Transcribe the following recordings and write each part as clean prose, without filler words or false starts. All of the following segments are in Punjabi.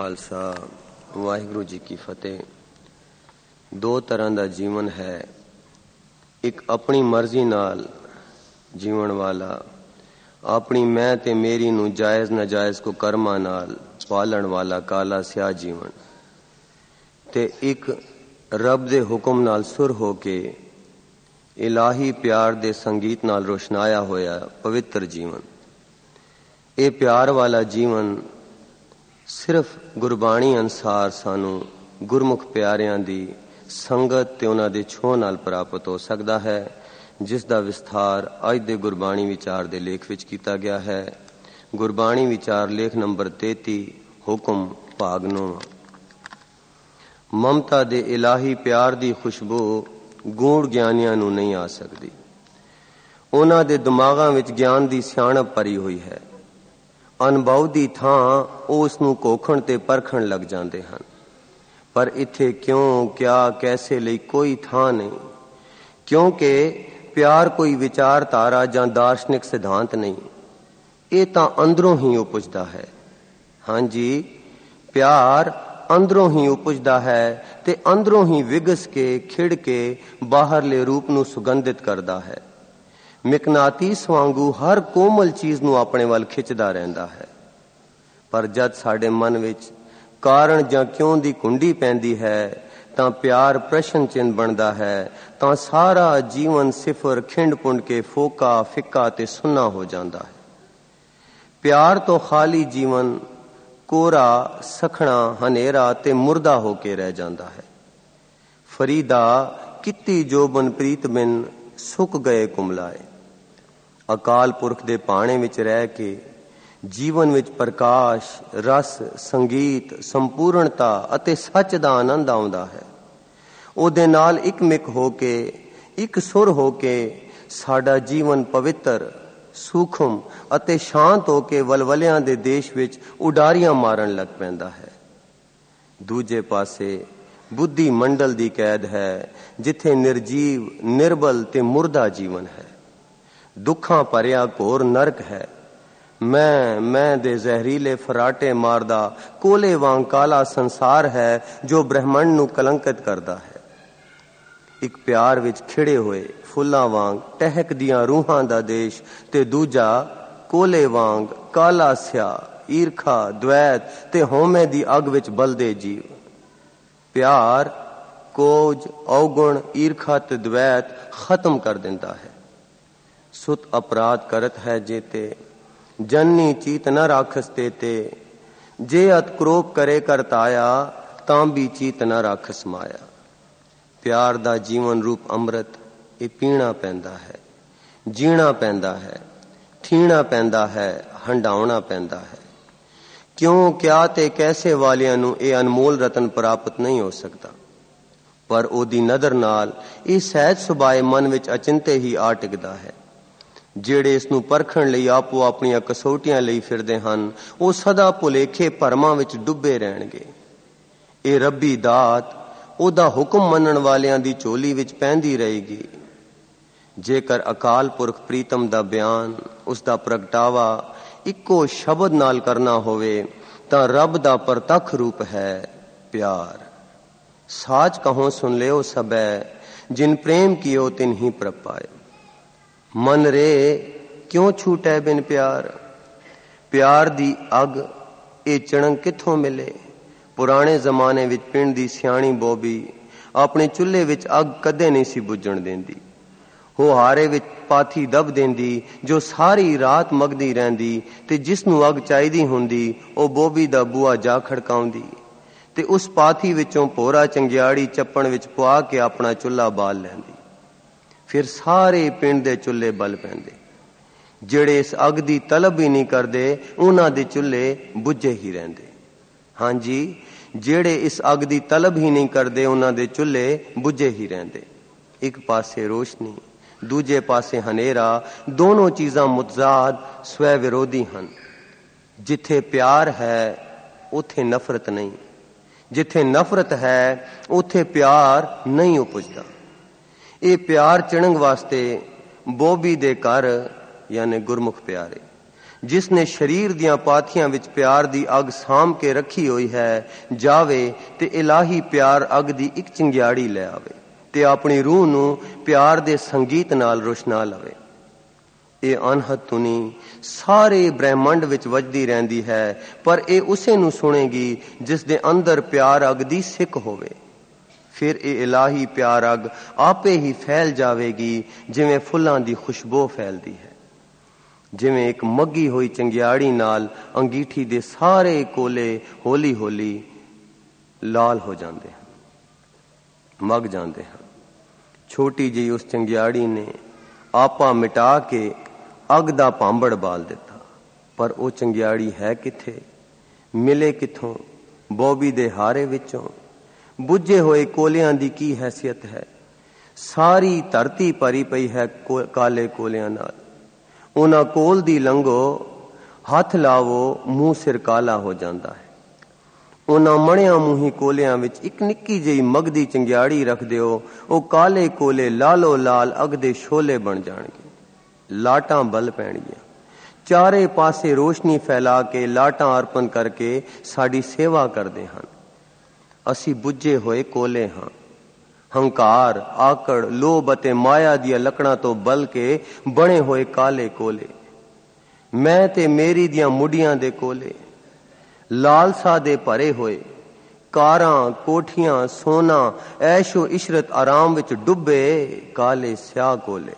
खालसा वाहिगुरू जी की फतेह। दो तरह का जीवन है, एक अपनी मर्जी नाल जीवन वाला, अपनी मैं ते मेरी नू जायज़ नाजायज़ को कर्मा नाल पालन वाला काला स्या जीवन, ते एक रब दे हुक्म नाल सुर हो के इलाही प्यार दे संगीत नाल रोशनाया होया पवित्र जीवन। ये प्यार वाला जीवन सिर्फ गुरबाणी अनुसार सानू गुरमुख प्यारियां दी संगत ते उन्हां दे छोह नाल प्राप्त हो सकता है, जिस दा विस्तार अज दे गुरबाणी विचार दे लेख विच कीता गया है। गुरबाणी विचार लेख नंबर 33 हुक्म भाग 9। ममता दे इलाही प्यार दी खुशबू गूढ़ ज्ञानियां नू नहीं आ सकती। उन्हां दे दिमागां विच ज्ञान दी सियाणप भरी हुई है। अनुभव दी थां ਉਹ ਉਸ ਨੂੰ ਕੋਖਣ ਤੇ ਪਰਖਣ ਲੱਗ ਜਾਂਦੇ ਹਨ, ਪਰ ਇੱਥੇ ਕਿਉਂ, ਕਿਆ, ਕੈਸੇ ਲਈ ਕੋਈ ਥਾਂ ਨਹੀਂ, ਕਿਉਂਕਿ ਪਿਆਰ ਕੋਈ ਵਿਚਾਰਧਾਰਾ ਜਾਂ ਦਾਰਸ਼ਨਿਕ ਸਿਧਾਂਤ ਨਹੀਂ, ਇਹ ਤਾਂ ਅੰਦਰੋਂ ਹੀ ਉਪਜਦਾ ਹੈ। ਹਾਂਜੀ, ਪਿਆਰ ਅੰਦਰੋਂ ਹੀ ਉਪਜਦਾ ਹੈ ਤੇ ਅੰਦਰੋਂ ਹੀ ਵਿਗਸ ਕੇ ਖਿੜ ਕੇ ਬਾਹਰਲੇ ਰੂਪ ਨੂੰ ਸੁਗੰਧਿਤ ਕਰਦਾ ਹੈ। ਮਿਕਨਾਤੀਸ ਵਾਂਗੂ ਹਰ ਕੋਮਲ ਚੀਜ਼ ਨੂੰ ਆਪਣੇ ਵੱਲ ਖਿੱਚਦਾ ਰਹਿੰਦਾ ਹੈ। ਪਰ ਜਦ ਸਾਡੇ ਮਨ ਵਿੱਚ ਕਾਰਨ ਜਾਂ ਕਿਉਂ ਦੀ ਕੁੰਡੀ ਪੈਂਦੀ ਹੈ ਤਾਂ ਪਿਆਰ ਪ੍ਰਸ਼ਨ ਚਿੰਨ੍ਹ ਬਣਦਾ ਹੈ, ਤਾਂ ਸਾਰਾ ਜੀਵਨ ਸਿਫਰ ਖਿੰਡ ਪੁੰਡ ਕੇ ਫੋਕਾ ਫਿੱਕਾ ਤੇ ਸੁੰਨਾ ਹੋ ਜਾਂਦਾ ਹੈ। ਪਿਆਰ ਤੋਂ ਖਾਲੀ ਜੀਵਨ ਕੋਰਾ, ਸਖਣਾ, ਹਨੇਰਾ ਤੇ ਮੁਰਦਾ ਹੋ ਕੇ ਰਹਿ ਜਾਂਦਾ ਹੈ। ਫਰੀਦਾ ਕਿੱਤੀ ਜੋਬਨ ਪ੍ਰੀਤ ਬਿਨ ਸੁੱਕ ਗਏ ਕੁਮਲਾਏ। ਅਕਾਲ ਪੁਰਖ ਦੇ ਭਾਣੇ ਵਿੱਚ ਰਹਿ ਕੇ ਜੀਵਨ ਵਿੱਚ ਪ੍ਰਕਾਸ਼, ਰਸ, ਸੰਗੀਤ, ਸੰਪੂਰਨਤਾ ਅਤੇ ਸੱਚ ਦਾ ਆਨੰਦ ਆਉਂਦਾ ਹੈ। ਉਹਦੇ ਨਾਲ ਇਕਮਿਕ ਹੋ ਕੇ, ਇੱਕ ਸੁਰ ਹੋ ਕੇ ਸਾਡਾ ਜੀਵਨ ਪਵਿੱਤਰ, ਸੂਖਮ ਅਤੇ ਸ਼ਾਂਤ ਹੋ ਕੇ ਵਲਵਲਿਆਂ ਦੇ ਦੇਸ਼ ਵਿੱਚ ਉਡਾਰੀਆਂ ਮਾਰਨ ਲੱਗ ਪੈਂਦਾ ਹੈ। ਦੂਜੇ ਪਾਸੇ ਬੁੱਧੀ ਮੰਡਲ ਦੀ ਕੈਦ ਹੈ, ਜਿੱਥੇ ਨਿਰਜੀਵ, ਨਿਰਬਲ ਤੇ ਮੁਰਦਾ ਜੀਵਨ ਹੈ। ਦੁੱਖਾਂ ਭਰਿਆ ਘੋਰ ਨਰਕ ਹੈ। ਮੈਂ ਦੇ ਜ਼ਹਿਰੀਲੇ ਫਰਾਟੇ ਮਾਰਦਾ ਕੋਲੇ ਵਾਂਗ ਕਾਲਾ ਸੰਸਾਰ ਹੈ, ਜੋ ਬ੍ਰਹਮੰਡ ਨੂੰ ਕਲੰਕਿਤ ਕਰਦਾ ਹੈ। ਇੱਕ ਪਿਆਰ ਵਿੱਚ ਖਿੜੇ ਹੋਏ ਫੁੱਲਾਂ ਵਾਂਗ ਟਹਿਕਦੀਆਂ ਰੂਹਾਂ ਦਾ ਦੇਸ਼, ਤੇ ਦੂਜਾ ਕੋਲੇ ਵਾਂਗ ਕਾਲਾ ਸਿਆ, ਈਰਖਾ, ਦ્વੈਤ ਤੇ ਹਉਮੈ ਦੀ ਅੱਗ ਵਿੱਚ ਬਲਦੇ ਜੀਵ। ਪਿਆਰ ਕੋਝ, ਔਗੁਣ, ਈਰਖਾ ਤੇ ਦ્વੈਤ ਖਤਮ ਕਰ ਦਿੰਦਾ ਹੈ। ਸੁਤ ਅਪਰਾਧ ਕਰਤ ਹੈ ਜੇਤੇ, ਜਨਨੀ ਚੀਤ ਨ ਰਾਖਸ ਤੇ, ਜੇ ਅਤ ਕ੍ਰੋਪ ਕਰੇ ਕਰਤਾਇਆ, ਤਾਂ ਵੀ ਚੀਤ ਨ ਰਾਖਸ ਮਾਇਆ। ਪਿਆਰ ਦਾ ਜੀਵਨ ਰੂਪ ਅੰਮ੍ਰਿਤ ਇਹ ਪੀਣਾ ਪੈਂਦਾ ਹੈ, ਜੀਣਾ ਪੈਂਦਾ ਹੈ, ਥੀਣਾ ਪੈਂਦਾ ਹੈ, ਹੰਡਾਉਣਾ ਪੈਂਦਾ ਹੈ। ਕਿਉਂ, ਕਿਆ ਤੇ ਕੈਸੇ ਵਾਲਿਆਂ ਨੂੰ ਇਹ ਅਨਮੋਲ ਰਤਨ ਪ੍ਰਾਪਤ ਨਹੀਂ ਹੋ ਸਕਦਾ, ਪਰ ਉਹਦੀ ਨਜ਼ਰ ਨਾਲ ਇਹ ਸਹਿਜ ਸੁਭਾਏ ਮਨ ਵਿੱਚ ਅਚਿੰਤੇ ਹੀ ਆ ਟਿਕਦਾ ਹੈ। ਜਿਹੜੇ ਇਸ ਨੂੰ ਪਰਖਣ ਲਈ ਆਪੋ ਆਪਣੀਆਂ ਕਸੌਟੀਆਂ ਲਈ ਫਿਰਦੇ ਹਨ, ਉਹ ਸਦਾ ਭੁਲੇਖੇ ਭਰਮਾਂ ਵਿੱਚ ਡੁੱਬੇ ਰਹਿਣਗੇ। ਇਹ ਰੱਬੀ ਦਾਤ ਉਹਦਾ ਹੁਕਮ ਮੰਨਣ ਵਾਲਿਆਂ ਦੀ ਝੋਲੀ ਵਿੱਚ ਪੈਂਦੀ ਰਹੇਗੀ। ਜੇਕਰ ਅਕਾਲ ਪੁਰਖ ਪ੍ਰੀਤਮ ਦਾ ਬਿਆਨ, ਉਸ ਦਾ ਪ੍ਰਗਟਾਵਾ ਇੱਕੋ ਸ਼ਬਦ ਨਾਲ ਕਰਨਾ ਹੋਵੇ, ਤਾਂ ਰੱਬ ਦਾ ਪ੍ਰਤੱਖ ਰੂਪ ਹੈ ਪਿਆਰ। ਸਾਚ ਕਹੋ ਸੁਨ ਲਿਓ ਸਬੈ, ਜਿਨ ਪ੍ਰੇਮ ਕੀਓ ਤਿਨ ਹੀ ਪ੍ਰਭ ਪਾਏ। ਮਨ ਰੇ ਕਿਉਂ ਛੂਟੈ ਬਿਨ ਪਿਆਰ। ਪਿਆਰ ਦੀ ਅੱਗ ਇਹ ਚਣਕ ਕਿੱਥੋਂ ਮਿਲੇ। ਪੁਰਾਣੇ ਜ਼ਮਾਨੇ ਵਿੱਚ ਪਿੰਡ ਦੀ ਸਿਆਣੀ ਬੋਬੀ ਆਪਣੇ ਚੁੱਲ੍ਹੇ ਵਿੱਚ ਅੱਗ ਕਦੇ ਨਹੀਂ ਸੀ ਬੁੱਝਣ ਦਿੰਦੀ। ਹੁਹਾਰੇ ਵਿੱਚ ਪਾਥੀ ਦਬ ਦਿੰਦੀ, ਜੋ ਸਾਰੀ ਰਾਤ ਮਗਦੀ ਰਹਿੰਦੀ, ਤੇ ਜਿਸ ਨੂੰ ਅੱਗ ਚਾਹੀਦੀ ਹੁੰਦੀ ਉਹ ਬੋਬੀ ਦਾ ਬੂਹਾ ਜਾ ਖੜਕਾਉਂਦੀ, ਤੇ ਉਸ ਪਾਥੀ ਵਿੱਚੋਂ ਭੋਰਾ ਚੰਗਿਆੜੀ ਚੱਪਣ ਵਿੱਚ ਪਵਾ ਕੇ ਆਪਣਾ ਚੁੱਲ੍ਹਾ ਬਾਲ ਲੈਂਦੀ। ਫਿਰ ਸਾਰੇ ਪਿੰਡ ਦੇ ਚੁੱਲ੍ਹੇ ਬਲ ਪੈਂਦੇ। ਜਿਹੜੇ ਇਸ ਅੱਗ ਦੀ ਤਲਬ ਹੀ ਨਹੀਂ ਕਰਦੇ, ਉਹਨਾਂ ਦੇ ਚੁੱਲ੍ਹੇ ਬੁੱਝੇ ਹੀ ਰਹਿੰਦੇ। ਹਾਂਜੀ, ਜਿਹੜੇ ਇਸ ਅੱਗ ਦੀ ਤਲਬ ਹੀ ਨਹੀਂ ਕਰਦੇ, ਉਹਨਾਂ ਦੇ ਚੁੱਲ੍ਹੇ ਬੁੱਝੇ ਹੀ ਰਹਿੰਦੇ। ਇੱਕ ਪਾਸੇ ਰੋਸ਼ਨੀ, ਦੂਜੇ ਪਾਸੇ ਹਨੇਰਾ, ਦੋਨੋਂ ਚੀਜ਼ਾਂ ਮੁਤਜ਼ਾਦ, ਸਵੈ ਵਿਰੋਧੀ ਹਨ। ਜਿੱਥੇ ਪਿਆਰ ਹੈ ਉੱਥੇ ਨਫ਼ਰਤ ਨਹੀਂ, ਜਿੱਥੇ ਨਫ਼ਰਤ ਹੈ ਉੱਥੇ ਪਿਆਰ ਨਹੀਂ ਉਪਜਦਾ। ਇਹ ਪਿਆਰ ਚਿਣਨ ਵਾਸਤੇ ਬੋਬੀ ਦੇ ਘਰ ਯਾਨੀ ਗੁਰਮੁਖ ਪਿਆਰੇ ਜਿਸ ਨੇ ਸਰੀਰ ਦੀਆਂ ਪਾਥੀਆਂ ਵਿੱਚ ਪਿਆਰ ਦੀ ਅੱਗ ਸਾਂਭ ਕੇ ਰੱਖੀ ਹੋਈ ਹੈ, ਜਾਵੇ ਤੇ ਇਲਾਹੀ ਪਿਆਰ ਅੱਗ ਦੀ ਇੱਕ ਚਿੰਗਿਆੜੀ ਲੈ ਆਵੇ ਤੇ ਆਪਣੀ ਰੂਹ ਨੂੰ ਪਿਆਰ ਦੇ ਸੰਗੀਤ ਨਾਲ ਰੋਸ਼ਨਾ ਲਵੇ। ਇਹ ਅਨਹਦ ਧੁਨੀ ਸਾਰੇ ਬ੍ਰਹਿਮੰਡ ਵਿੱਚ ਵੱਜਦੀ ਰਹਿੰਦੀ ਹੈ, ਪਰ ਇਹ ਉਸੇ ਨੂੰ ਸੁਣੇਗੀ ਜਿਸ ਦੇ ਅੰਦਰ ਪਿਆਰ ਅੱਗ ਦੀ ਸਿੱਕ ਹੋਵੇ। ਫਿਰ ਇਹ ਇਲਾਹੀ ਪਿਆਰ ਅੱਗ ਆਪੇ ਹੀ ਫੈਲ ਜਾਵੇਗੀ, ਜਿਵੇਂ ਫੁੱਲਾਂ ਦੀ ਖੁਸ਼ਬੂ ਫੈਲਦੀ ਹੈ। ਜਿਵੇਂ ਇੱਕ ਮੱਗੀ ਹੋਈ ਚੰਗਿਆੜੀ ਨਾਲ ਅੰਗੀਠੀ ਦੇ ਸਾਰੇ ਕੋਲੇ ਹੌਲੀ ਹੌਲੀ ਲਾਲ ਹੋ ਜਾਂਦੇ ਹਨ, ਮੱਗ ਜਾਂਦੇ ਹਨ। ਛੋਟੀ ਜਿਹੀ ਉਸ ਚੰਗਿਆੜੀ ਨੇ ਆਪਾ ਮਿਟਾ ਕੇ ਅੱਗ ਦਾ ਭਾਂਬੜ ਬਾਲ ਦਿੱਤਾ, ਪਰ ਉਹ ਚੰਗਿਆੜੀ ਹੈ ਕਿੱਥੇ, ਮਿਲੇ ਕਿੱਥੋਂ? ਬੋਬੀ ਦੇ ਹਾਰੇ ਵਿੱਚੋਂ। ਬੁੱਝੇ ਹੋਏ ਕੋਲਿਆਂ ਦੀ ਕੀ ਹੈਸੀਅਤ ਹੈ? ਸਾਰੀ ਧਰਤੀ ਭਰੀ ਪਈ ਹੈ ਕਾਲੇ ਕੋਲਿਆਂ ਨਾਲ। ਉਹਨਾਂ ਕੋਲ ਦੀ ਲੰਘੋ, ਹੱਥ ਲਾਵੋ, ਮੂੰਹ ਸਿਰ ਕਾਲਾ ਹੋ ਜਾਂਦਾ ਹੈ। ਉਹਨਾਂ ਮਣਿਆਂ ਮੂੰਹੀ ਕੋਲਿਆਂ ਵਿੱਚ ਇੱਕ ਨਿੱਕੀ ਜਿਹੀ ਮਗਦੀ ਚੰਗਿਆੜੀ ਰੱਖ ਦਿਓ, ਉਹ ਕਾਲੇ ਕੋਲੇ ਲਾਲੋ ਲਾਲ ਅੱਗ ਦੇ ਸ਼ੋਲੇ ਬਣ ਜਾਣਗੇ। ਲਾਟਾਂ ਬਲ ਪੈਣਗੀਆਂ, ਚਾਰੇ ਪਾਸੇ ਰੋਸ਼ਨੀ ਫੈਲਾ ਕੇ ਲਾਟਾਂ ਅਰਪਣ ਕਰਕੇ ਸਾਡੀ ਸੇਵਾ ਕਰਦੇ ਹਨ। ਅਸੀਂ ਬੁੱਝੇ ਹੋਏ ਕੋਲੇ ਹਾਂ। ਹੰਕਾਰ, ਆਕੜ, ਲੋਭ ਅਤੇ ਮਾਇਆ ਦੀਆਂ ਲੱਕੜਾਂ ਤੋਂ ਬਲ ਕੇ ਬਣੇ ਹੋਏ ਕਾਲੇ ਕੋਲੇ, ਮੈਂ ਤੇ ਮੇਰੀ ਦੀਆਂ ਮੁੱਢੀਆਂ ਦੇ ਕੋਲੇ, ਲਾਲਸਾ ਦੇ ਭਰੇ ਹੋਏ, ਕਾਰਾਂ, ਕੋਠੀਆਂ, ਸੋਨਾ, ਐਸ਼ੋ ਇਸ਼ਰਤ ਆਰਾਮ ਵਿੱਚ ਡੁੱਬੇ ਕਾਲੇ ਸਿਆਹ ਕੋਲੇ।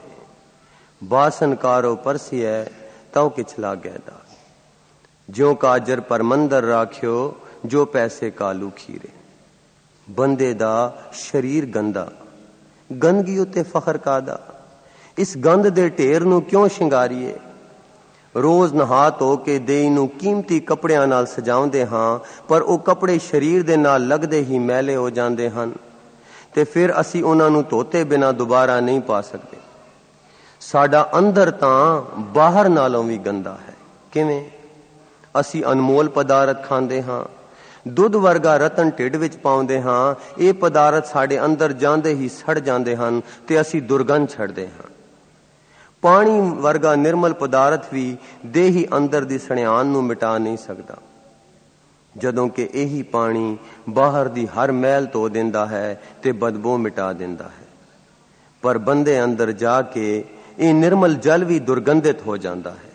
ਬਾਸਨਕਾਰੋ ਪਰਸੀਐ ਤਉ ਕਿਛ ਲਾਗੈ ਦਾ, ਜਿਉ ਕਾਜਰ ਪਰ ਮੰਦਰ ਰਾਖਿਓ, ਜੋ ਪੈਸੇ ਕਾਲੂ ਖੀਰੇ। ਬੰਦੇ ਦਾ ਸ਼ਰੀਰ ਗੰਦਾ, ਗੰਦਗੀ ਉੱਤੇ ਫਖਰ ਕਾਦਾ? ਇਸ ਗੰਦ ਦੇ ਢੇਰ ਨੂੰ ਕਿਉਂ ਸ਼ਿੰਗਾਰੀਏ? ਰੋਜ਼ ਨਹਾ ਧੋ ਕੇ ਦੇਹ ਨੂੰ ਕੀਮਤੀ ਕੱਪੜਿਆਂ ਨਾਲ ਸਜਾਉਂਦੇ ਹਾਂ, ਪਰ ਉਹ ਕੱਪੜੇ ਸਰੀਰ ਦੇ ਨਾਲ ਲੱਗਦੇ ਹੀ ਮੈਲੇ ਹੋ ਜਾਂਦੇ ਹਨ ਤੇ ਫਿਰ ਅਸੀਂ ਉਹਨਾਂ ਨੂੰ ਧੋਤੇ ਬਿਨਾਂ ਦੁਬਾਰਾ ਨਹੀਂ ਪਾ ਸਕਦੇ। ਸਾਡਾ ਅੰਦਰ ਤਾਂ ਬਾਹਰ ਨਾਲੋਂ ਵੀ ਗੰਦਾ ਹੈ। ਕਿਵੇਂ? ਅਸੀਂ ਅਨਮੋਲ ਪਦਾਰਥ ਖਾਂਦੇ ਹਾਂ, ਦੁੱਧ ਵਰਗਾ ਰਤਨ ਢਿੱਡ ਵਿੱਚ ਪਾਉਂਦੇ ਹਾਂ, ਇਹ ਪਦਾਰਥ ਸਾਡੇ ਅੰਦਰ ਜਾਂਦੇ ਹੀ ਸੜ ਜਾਂਦੇ ਹਨ ਤੇ ਅਸੀਂ ਦੁਰਗੰਧ ਛੱਡਦੇ ਹਾਂ। ਪਾਣੀ ਵਰਗਾ ਨਿਰਮਲ ਪਦਾਰਥ ਵੀ ਦੇਹੀ ਅੰਦਰ ਦੀ ਸੜਿਆਨ ਨੂੰ ਮਿਟਾ ਨਹੀਂ ਸਕਦਾ, ਜਦੋਂ ਕਿ ਇਹੀ ਪਾਣੀ ਬਾਹਰ ਦੀ ਹਰ ਮੈਲ ਧੋ ਦਿੰਦਾ ਹੈ ਤੇ ਬਦਬੂ ਮਿਟਾ ਦਿੰਦਾ ਹੈ। ਪਰ ਬੰਦੇ ਅੰਦਰ ਜਾ ਕੇ ਇਹ ਨਿਰਮਲ ਜਲ ਵੀ ਦੁਰਗੰਧਿਤ ਹੋ ਜਾਂਦਾ ਹੈ।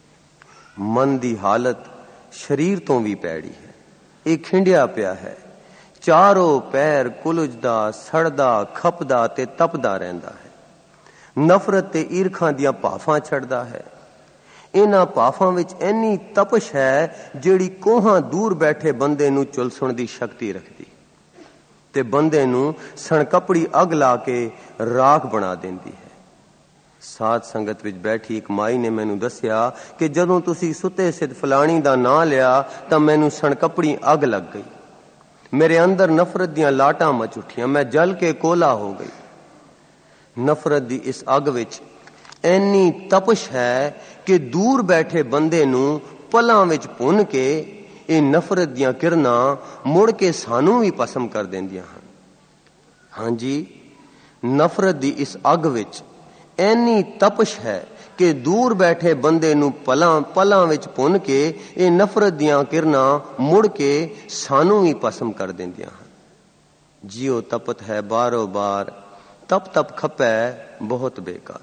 ਮਨ ਦੀ ਹਾਲਤ ਸਰੀਰ ਤੋਂ ਵੀ ਪੈੜੀ ਹੈ। ਇਹ ਖਿੰਡਿਆ ਪਿਆ ਹੈ, ਚਾਰੋਂ ਪੈਰ ਕੁਲਝਦਾ, ਸੜਦਾ, ਖਪਦਾ ਤੇ ਤਪਦਾ ਰਹਿੰਦਾ ਹੈ। ਨਫ਼ਰਤ ਤੇ ਈਰਖਾ ਦੀਆਂ ਭਾਫਾਂ ਛੱਡਦਾ ਹੈ। ਇਹਨਾਂ ਭਾਫਾਂ ਵਿੱਚ ਇੰਨੀ ਤਪਸ਼ ਹੈ ਜਿਹੜੀ ਕੋਹਾਂ ਦੂਰ ਬੈਠੇ ਬੰਦੇ ਨੂੰ ਝੁਲਸਣ ਦੀ ਸ਼ਕਤੀ ਰੱਖਦੀ ਤੇ ਬੰਦੇ ਨੂੰ ਸਣਕਪੜੀ ਅੱਗ ਲਾ ਕੇ ਰਾਖ ਬਣਾ ਦਿੰਦੀ ਹੈ। ਸਾਧ ਸੰਗਤ ਵਿੱਚ ਬੈਠੀ ਇੱਕ ਮਾਈ ਨੇ ਮੈਨੂੰ ਦੱਸਿਆ ਕਿ ਜਦੋਂ ਤੁਸੀਂ ਸੁੱਤੇ ਸਿੱਧ ਫਲਾਣੀ ਦਾ ਨਾਂ ਲਿਆ ਤਾਂ ਮੈਨੂੰ ਸਣਕਪੜੀ ਅੱਗ ਲੱਗ ਗਈ। ਮੇਰੇ ਅੰਦਰ ਨਫ਼ਰਤ ਦੀਆਂ ਲਾਟਾਂ ਮਚ ਉੱਠੀਆਂ, ਮੈਂ ਜਲ ਕੇ ਕੋਲਾ ਹੋ ਗਈ। ਨਫ਼ਰਤ ਦੀ ਇਸ ਅੱਗ ਵਿੱਚ ਇੰਨੀ ਤਪਸ਼ ਹੈ ਕਿ ਦੂਰ ਬੈਠੇ ਬੰਦੇ ਨੂੰ ਪਲਾਂ ਵਿੱਚ ਭੁੰਨ ਕੇ ਇਹ ਨਫ਼ਰਤ ਦੀਆਂ ਕਿਰਨਾਂ ਮੁੜ ਕੇ ਸਾਨੂੰ ਵੀ ਭਸਮ ਕਰ ਦਿੰਦੀਆਂ ਹਨ। ਹਾਂਜੀ, ਨਫ਼ਰਤ ਦੀ ਇਸ ਅੱਗ ਵਿੱਚ ਇੰਨੀ ਤਪਸ਼ ਹੈ ਕਿ ਦੂਰ ਬੈਠੇ ਬੰਦੇ ਨੂੰ ਪਲਾਂ ਵਿੱਚ ਭੁੰਨ ਕੇ ਇਹ ਨਫ਼ਰਤ ਦੀਆਂ ਕਿਰਨਾਂ ਮੁੜ ਕੇ ਸਾਨੂੰ ਵੀ ਭਸਮ ਕਰ ਦਿੰਦੀਆਂ ਹਨ। ਜਿਉ ਤਪਤ ਹੈ ਬਾਰੋ ਬਾਰ, ਤਪ ਤਪ ਖਪੈ ਬਹੁਤ ਬੇਕਾਰ।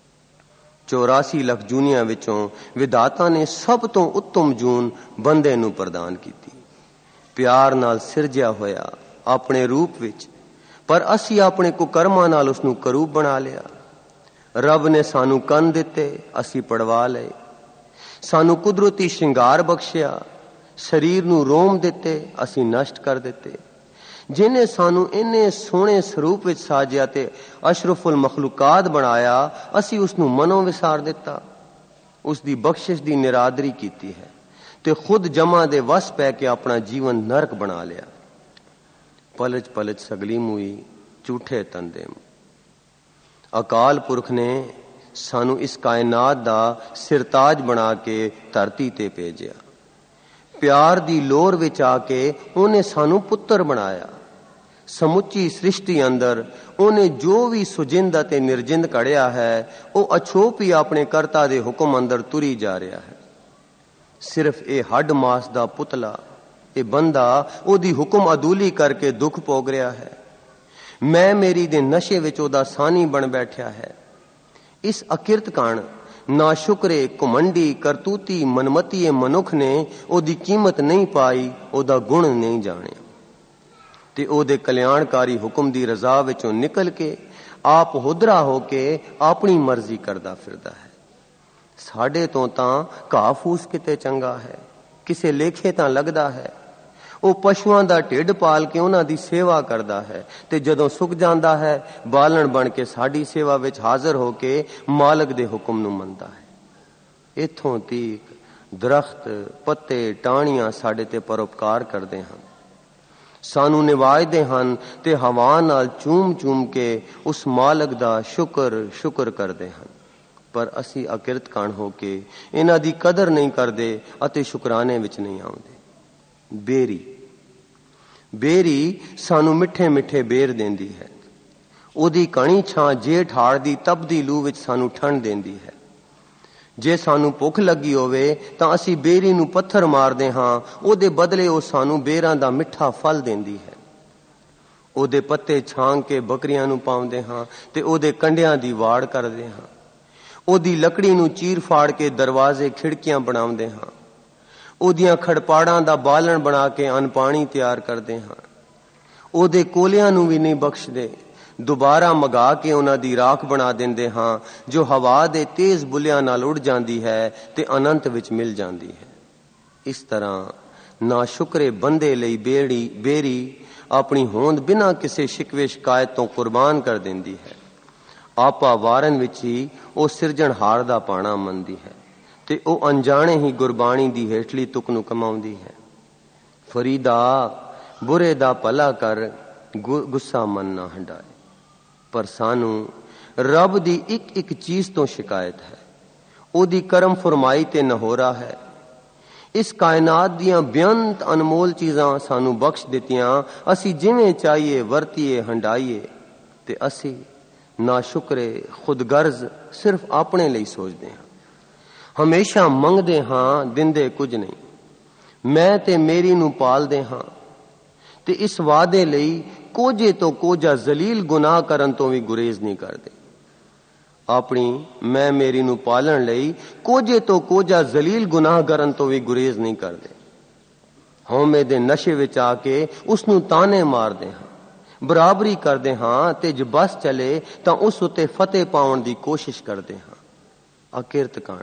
84 ਲੱਖ ਜੂਨੀਆਂ ਵਿੱਚੋਂ ਵਿਧਾਤਾ ਨੇ ਸਭ ਤੋਂ ਉੱਤਮ ਜੂਨ ਬੰਦੇ ਨੂੰ ਪ੍ਰਦਾਨ ਕੀਤੀ, ਪਿਆਰ ਨਾਲ ਸਿਰਜਿਆ ਹੋਇਆ ਆਪਣੇ ਰੂਪ ਵਿੱਚ, ਪਰ ਅਸੀਂ ਆਪਣੇ ਕੁਕਰਮਾਂ ਨਾਲ ਉਸ ਨੂੰ ਕਰੂਪ ਬਣਾ ਲਿਆ। ਰੱਬ ਨੇ ਸਾਨੂੰ ਕੰਨ ਦਿੱਤੇ, ਅਸੀਂ ਪੜਵਾ ਲਏ। ਸਾਨੂੰ ਕੁਦਰਤੀ ਸ਼ਿੰਗਾਰ ਬਖਸ਼ਿਆ, ਸਰੀਰ ਨੂੰ ਰੋਮ ਦਿੱਤੇ, ਅਸੀਂ ਨਸ਼ਟ ਕਰ ਦਿੱਤੇ। ਜਿਹਨੇ ਸਾਨੂੰ ਇੰਨੇ ਸੋਹਣੇ ਸਰੂਪ ਵਿੱਚ ਸਾਜਿਆ ਤੇ ਅਸ਼ਰਫੁਲ ਮਖਲੂਕਾਤ ਬਣਾਇਆ, ਅਸੀਂ ਉਸ ਨੂੰ ਮਨੋਂ ਵਿਸਾਰ ਦਿੱਤਾ। ਉਸ ਦੀ ਬਖਸ਼ਿਸ਼ ਦੀ ਨਿਰਾਦਰੀ ਕੀਤੀ ਹੈ ਤੇ ਖੁਦ ਜਮਾ ਦੇ ਵਸ ਪੈ ਕੇ ਆਪਣਾ ਜੀਵਨ ਨਰਕ ਬਣਾ ਲਿਆ। ਪਲਚ ਪਲਚ ਸਗਲੀ ਮੂਈ ਝੂਠੇ ਤੰਦੇ। ਅਕਾਲ ਪੁਰਖ ਨੇ ਸਾਨੂੰ ਇਸ ਕਾਇਨਾਤ ਦਾ ਸਿਰਤਾਜ ਬਣਾ ਕੇ ਧਰਤੀ ਤੇ ਭੇਜਿਆ। ਪਿਆਰ ਦੀ ਲੋਰ ਵਿੱਚ ਆ ਕੇ ਉਹਨੇ ਸਾਨੂੰ ਪੁੱਤਰ ਬਣਾਇਆ। ਸਮੁੱਚੀ ਸ੍ਰਿਸ਼ਟੀ ਅੰਦਰ ਉਹਨੇ ਜੋ ਵੀ ਸੁਜਿੰਦ ਅਤੇ ਨਿਰਜਿੰਦ ਘੜਿਆ ਹੈ, ਉਹ ਅਛੋਪ ਹੀ ਆਪਣੇ ਕਰਤਾ ਦੇ ਹੁਕਮ ਅੰਦਰ ਤੁਰੀ ਜਾ ਰਿਹਾ ਹੈ। ਸਿਰਫ ਇਹ ਹੱਡ ਮਾਸ ਦਾ ਪੁਤਲਾ, ਇਹ ਬੰਦਾ ਉਹਦੀ ਹੁਕਮ ਅਦੂਲੀ ਕਰਕੇ ਦੁੱਖ ਭੋਗ ਰਿਹਾ ਹੈ। ਮੈਂ ਮੇਰੀ ਦੇ ਨਸ਼ੇ ਵਿੱਚ ਉਹਦਾ ਸਾਨੀ ਬਣ ਬੈਠਿਆ ਹੈ। ਇਸ ਅਕਿਰਤ ਕਾਣ ਨਾ ਸ਼ੁਕਰੇ ਘੁਮੰਡੀ ਕਰਤੂਤੀ ਮਨਮਤੀਏ ਮਨੁੱਖ ਨੇ ਉਹਦੀ ਕੀਮਤ ਨਹੀਂ ਪਾਈ, ਉਹਦਾ ਗੁਣ ਨਹੀਂ ਜਾਣਿਆ ਤੇ ਉਹਦੇ ਕਲਿਆਣਕਾਰੀ ਹੁਕਮ ਦੀ ਰਜ਼ਾ ਵਿੱਚੋਂ ਨਿਕਲ ਕੇ ਆਪ ਹੁਦਰਾ ਹੋ ਕੇ ਆਪਣੀ ਮਰਜ਼ੀ ਕਰਦਾ ਫਿਰਦਾ ਹੈ। ਸਾਡੇ ਤੋਂ ਤਾਂ ਘਾਹ ਫੂਸ ਕਿਤੇ ਚੰਗਾ ਹੈ, ਕਿਸੇ ਲੇਖੇ ਤਾਂ ਲੱਗਦਾ ਹੈ। ਉਹ ਪਸ਼ੂਆਂ ਦਾ ਢਿੱਡ ਪਾਲ ਕੇ ਉਹਨਾਂ ਦੀ ਸੇਵਾ ਕਰਦਾ ਹੈ ਤੇ ਜਦੋਂ ਸੁੱਕ ਜਾਂਦਾ ਹੈ ਬਾਲਣ ਬਣ ਕੇ ਸਾਡੀ ਸੇਵਾ ਵਿੱਚ ਹਾਜ਼ਰ ਹੋ ਕੇ ਮਾਲਕ ਦੇ ਹੁਕਮ ਨੂੰ ਮੰਨਦਾ ਹੈ। ਇੱਥੋਂ ਤੀਕ ਦਰਖਤ, ਪੱਤੇ, ਟਾਹਣੀਆਂ ਸਾਡੇ ਤੇ ਪਰਉਪਕਾਰ ਕਰਦੇ ਹਨ, ਸਾਨੂੰ ਨਿਵਾਜਦੇ ਹਨ ਤੇ ਹਵਾ ਨਾਲ ਚੂਮ ਚੂਮ ਕੇ ਉਸ ਮਾਲਕ ਦਾ ਸ਼ੁਕਰ ਕਰਦੇ ਹਨ। ਪਰ ਅਸੀਂ ਅਕਿਰਤ ਕਾਣ ਹੋ ਕੇ ਇਹਨਾਂ ਦੀ ਕਦਰ ਨਹੀਂ ਕਰਦੇ ਅਤੇ ਸ਼ੁਕਰਾਨੇ ਵਿੱਚ ਨਹੀਂ ਆਉਂਦੇ। ਬੇਰੀ ਸਾਨੂੰ ਮਿੱਠੇ ਮਿੱਠੇ ਬੇਰ ਦਿੰਦੀ ਹੈ। ਉਹਦੀ ਕਣੀ ਛਾਂ ਜੇਠ ਹਾੜ ਦੀ ਤਪਦੀ ਲੂ ਵਿੱਚ ਸਾਨੂੰ ਠੰਡ ਦਿੰਦੀ ਹੈ। ਜੇ ਸਾਨੂੰ ਭੁੱਖ ਲੱਗੀ ਹੋਵੇ ਤਾਂ ਅਸੀਂ ਬੇਰੀ ਨੂੰ ਪੱਥਰ ਮਾਰਦੇ ਹਾਂ, ਉਹਦੇ ਬਦਲੇ ਉਹ ਸਾਨੂੰ ਬੇਰਾਂ ਦਾ ਮਿੱਠਾ ਫਲ ਦਿੰਦੀ ਹੈ। ਉਹਦੇ ਪੱਤੇ ਛਾਂਗ ਕੇ ਬੱਕਰੀਆਂ ਨੂੰ ਪਾਉਂਦੇ ਹਾਂ ਤੇ ਉਹਦੇ ਕੰਡਿਆਂ ਦੀ ਵਾੜ ਕਰਦੇ ਹਾਂ। ਉਹਦੀ ਲੱਕੜੀ ਨੂੰ ਚੀਰ ਫਾੜ ਕੇ ਦਰਵਾਜ਼ੇ ਖਿੜਕੀਆਂ ਬਣਾਉਂਦੇ ਹਾਂ। ਉਹਦੀਆਂ ਖੜਪਾੜਾਂ ਦਾ ਬਾਲਣ ਬਣਾ ਕੇ ਅੰਨ ਪਾਣੀ ਤਿਆਰ ਕਰਦੇ ਹਾਂ। ਉਹਦੇ ਕੋਲਿਆਂ ਨੂੰ ਵੀ ਨਹੀਂ ਬਖਸ਼ਦੇ, ਦੁਬਾਰਾ ਮਗਾ ਕੇ ਉਹਨਾਂ ਦੀ ਰਾਖ ਬਣਾ ਦਿੰਦੇ ਹਾਂ ਜੋ ਹਵਾ ਦੇ ਤੇਜ਼ ਬੁੱਲਿਆਂ ਨਾਲ ਉੱਡ ਜਾਂਦੀ ਹੈ ਤੇ ਅਨੰਤ ਵਿੱਚ ਮਿਲ ਜਾਂਦੀ ਹੈ। ਇਸ ਤਰ੍ਹਾਂ ਨਾ ਸ਼ੁਕਰੇ ਬੰਦੇ ਲਈ ਬੇਰੀ ਆਪਣੀ ਹੋਂਦ ਬਿਨਾਂ ਕਿਸੇ ਸ਼ਿਕਵੇ ਸ਼ਿਕਾਇਤ ਤੋਂ ਕੁਰਬਾਨ ਕਰ ਦਿੰਦੀ ਹੈ। ਆਪਾ ਵਾਰਨ ਵਿੱਚ ਹੀ ਉਹ ਸਿਰਜਣਹਾਰ ਦਾ ਪਾਣਾ ਮੰਨਦੀ ਹੈ ਤੇ ਉਹ ਅਣਜਾਣੇ ਹੀ ਗੁਰਬਾਣੀ ਦੀ ਹੇਠਲੀ ਤੁਕ ਨੂੰ ਕਮਾਉਂਦੀ ਹੈ। ਫਰੀਦਾ ਬੁਰੇ ਦਾ ਭਲਾ ਕਰ, ਗੁੱਸਾ ਮਨ ਨਾ ਹੰਡਾਏ। ਪਰ ਸਾਨੂੰ ਰੱਬ ਦੀ ਇੱਕ ਇੱਕ ਚੀਜ਼ ਤੋਂ ਸ਼ਿਕਾਇਤ ਹੈ, ਉਹਦੀ ਕਰਮ ਫਰਮਾਈ ਤੇ ਨਹੋਰਾ ਹੈ। ਇਸ ਕਾਇਨਾਤ ਦੀਆਂ ਬੇਅੰਤ ਅਨਮੋਲ ਚੀਜ਼ਾਂ ਸਾਨੂੰ ਬਖਸ਼ ਦਿੱਤੀਆਂ, ਅਸੀਂ ਜਿਵੇਂ ਚਾਹੀਏ ਵਰਤੀਏ ਹੰਡਾਈਏ ਤੇ ਅਸੀਂ ਨਾ ਸ਼ੁਕਰੇ ਖੁਦਗਰਜ਼ ਸਿਰਫ ਆਪਣੇ ਲਈ ਸੋਚਦੇ ਹਾਂ। ਹਮੇਸ਼ਾ ਮੰਗਦੇ ਹਾਂ, ਦਿੰਦੇ ਕੁਝ ਨਹੀਂ। ਮੈਂ ਤੇ ਮੇਰੀ ਨੂੰ ਪਾਲਦੇ ਹਾਂ ਤੇ ਇਸ ਵਾਅਦੇ ਲਈ ਕੋਝੇ ਤੋਂ ਕੋਝਾ ਜ਼ਲੀਲ ਗੁਨਾਹ ਕਰਨ ਤੋਂ ਵੀ ਗੁਰੇਜ਼ ਨਹੀਂ ਕਰਦੇ। ਆਪਣੀ ਮੈਂ ਮੇਰੀ ਨੂੰ ਪਾਲਣ ਲਈ ਕੋਝੇ ਤੋਂ ਕੋਝਾ ਜ਼ਲੀਲ ਗੁਨਾਹ ਕਰਨ ਤੋਂ ਵੀ ਗੁਰੇਜ਼ ਨਹੀਂ ਕਰਦੇ। ਹਉਮੈ ਦੇ ਨਸ਼ੇ ਵਿੱਚ ਆ ਕੇ ਉਸ ਨੂੰ ਤਾਨੇ ਮਾਰਦੇ ਹਾਂ, ਬਰਾਬਰੀ ਕਰਦੇ ਹਾਂ ਤੇ ਜੇ ਬਸ ਚਲੇ ਤਾਂ ਉਸ ਉਤੇ ਫਤਿਹ ਪਾਉਣ ਦੀ ਕੋਸ਼ਿਸ਼ ਕਰਦੇ ਹਾਂ। ਅਕਿਰਤ ਕਾਣ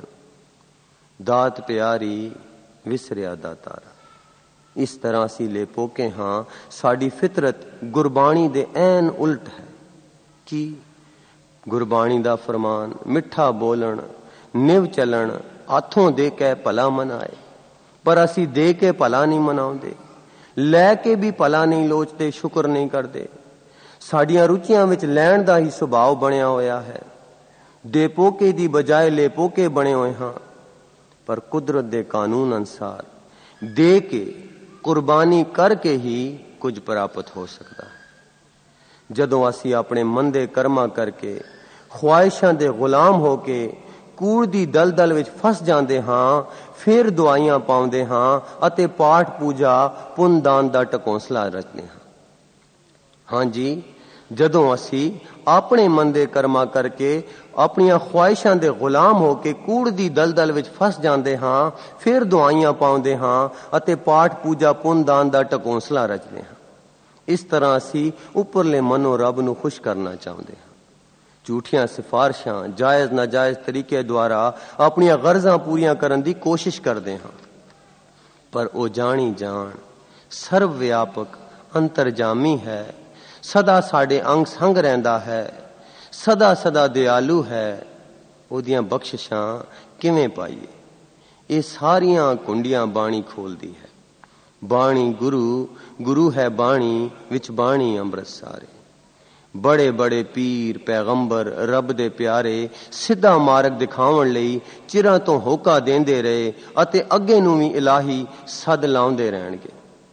ਦਾਤ ਪਿਆਰੀ ਵਿਸਰਿਆ ਦਾਤਾਰਾ। ਇਸ ਤਰ੍ਹਾਂ ਅਸੀਂ ਲੇਪੋਕੇ ਹਾਂ। ਸਾਡੀ ਫਿਤਰਤ ਗੁਰਬਾਣੀ ਦੇ ਐਨ ਉਲਟ ਹੈ। ਕੀ ਗੁਰਬਾਣੀ ਦਾ ਫਰਮਾਨ ਮਿੱਠਾ ਬੋਲਣ, ਨਿਵ ਚੱਲਣ, ਹੱਥੋਂ ਦੇ ਕੇ ਭਲਾ ਮਨਾਏ, ਪਰ ਅਸੀਂ ਦੇ ਕੇ ਭਲਾ ਨਹੀਂ ਮਨਾਉਂਦੇ, ਲੈ ਕੇ ਵੀ ਭਲਾ ਨਹੀਂ ਲੋਚਦੇ, ਸ਼ੁਕਰ ਨਹੀਂ ਕਰਦੇ। ਸਾਡੀਆਂ ਰੁਚੀਆਂ ਵਿੱਚ ਲੈਣ ਦਾ ਹੀ ਸੁਭਾਅ ਬਣਿਆ ਹੋਇਆ ਹੈ। ਦੇਪੋਕੇ ਦੀ ਬਜਾਏ ਲੇਪੋਕੇ ਬਣੇ ਹੋਏ ਹਾਂ। ਪਰ ਕੁਦਰਤ ਦੇ ਕਾਨੂੰਨ ਅਨੁਸਾਰ ਦੇ ਕੇ, ਕੁਰਬਾਨੀ ਕਰਕੇ ਹੀ ਕੁਝ ਪ੍ਰਾਪਤ ਹੋ ਸਕਦਾ ਹੈ। ਜਦੋਂ ਅਸੀਂ ਆਪਣੇ ਮੰਦੇ ਕਰਮਾਂ ਕਰਕੇ ਖੁਆਇਸ਼ਾਂ ਦੇ ਗੁਲਾਮ ਹੋ ਕੇ ਕੂੜ ਦੀ ਦਲਦਲ ਵਿੱਚ ਫਸ ਜਾਂਦੇ ਹਾਂ, ਫਿਰ ਦੁਆਈਆਂ ਪਾਉਂਦੇ ਹਾਂ ਅਤੇ ਪਾਠ ਪੂਜਾ ਪੁੰਨਦਾਨ ਦਾ ਟਕੌਂਸਲਾ ਰਚਦੇ ਹਾਂ। ਹਾਂਜੀ, ਜਦੋਂ ਅਸੀਂ ਆਪਣੇ ਮੰਦੇ ਕਰਮਾਂ ਕਰਕੇ ਆਪਣੀਆਂ ਖੁਆਇਸ਼ਾਂ ਦੇ ਗੁਲਾਮ ਹੋ ਕੇ ਕੂੜ ਦੀ ਦਲਦਲ ਵਿੱਚ ਫਸ ਜਾਂਦੇ ਹਾਂ, ਫਿਰ ਦੁਆਈਆਂ ਪਾਉਂਦੇ ਹਾਂ ਅਤੇ ਪਾਠ ਪੂਜਾ ਪੁੰਨਦਾਨ ਦਾ ਟਕੌਂਸਲਾ ਰਚਦੇ ਹਾਂ। ਇਸ ਤਰ੍ਹਾਂ ਅਸੀਂ ਉੱਪਰਲੇ ਮਨੋਂ ਰੱਬ ਨੂੰ ਖੁਸ਼ ਕਰਨਾ ਚਾਹੁੰਦੇ ਹਾਂ। ਝੂਠੀਆਂ ਸਿਫਾਰਸ਼ਾਂ, ਜਾਇਜ਼ ਨਾਜਾਇਜ਼ ਤਰੀਕੇ ਦੁਆਰਾ ਆਪਣੀਆਂ ਗਰਜ਼ਾਂ ਪੂਰੀਆਂ ਕਰਨ ਦੀ ਕੋਸ਼ਿਸ਼ ਕਰਦੇ ਹਾਂ। ਪਰ ਉਹ ਜਾਣੀ ਜਾਣ ਸਰਵ ਵਿਆਪਕ ਅੰਤਰਜਾਮੀ ਹੈ, ਸਦਾ ਸਾਡੇ ਅੰਗ ਸੰਗ ਰਹਿੰਦਾ ਹੈ, ਸਦਾ ਸਦਾ ਦਿਆਲੂ ਹੈ। ਉਹਦੀਆਂ ਬਖਸ਼ਿਸ਼ਾਂ ਕਿਵੇਂ ਪਾਈਏ? ਇਹ ਸਾਰੀਆਂ ਕੁੰਡੀਆਂ ਬਾਣੀ ਖੋਲਦੀ ਹੈ। ਬਾਣੀ ਗੁਰੂ, ਗੁਰੂ ਹੈ ਬਾਣੀ, ਵਿੱਚ ਬਾਣੀ ਅੰਮ੍ਰਿਤ ਸਾਰੇ। ਬੜੇ ਬੜੇ ਪੀਰ ਪੈਗੰਬਰ ਰੱਬ ਦੇ ਪਿਆਰੇ ਸਿੱਧਾ ਮਾਰਗ ਦਿਖਾਉਣ ਲਈ ਚਿਰਾਂ ਤੋਂ ਹੋਕਾ ਦਿੰਦੇ ਰਹੇ ਅਤੇ ਅੱਗੇ ਨੂੰ ਵੀ ਇਲਾਹੀ ਸੱਦ ਲਾਉਂਦੇ ਰਹਿਣਗੇ।